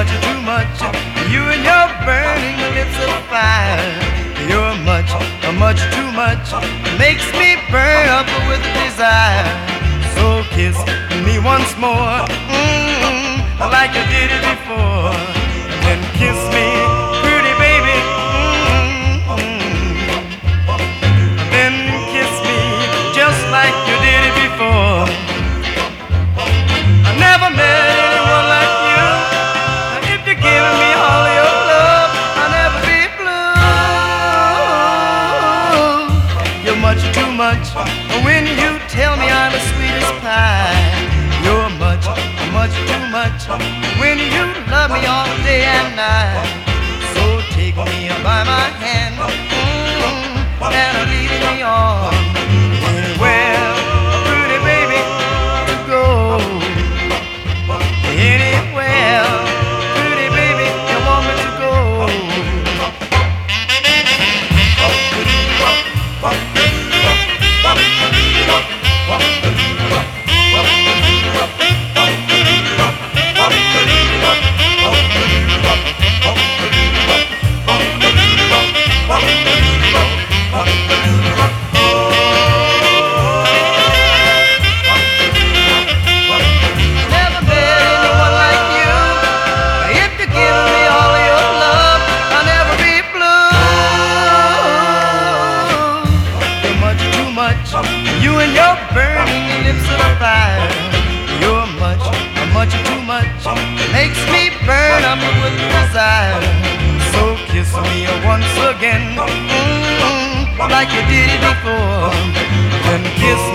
too much. You and your burning lips of fire. You're much too much. Makes me burn up with desire. So kiss me once more, like you did it before. Then kiss me, pretty baby. Then kiss me just like you did it before. I never met anyone like you. If you're giving me all your love, I'll never be blue. You're much too much. When you tell me I'm the sweetest pie, you're much too much. When you love me all day and night, so take me by my hand and lead me on anywhere, pretty baby, to go. Anywhere, pretty baby, you want me to go. You and your burning lips of fire. You're much too much. Makes me burn up with desire. So kiss me once again, like you did it before. Then kiss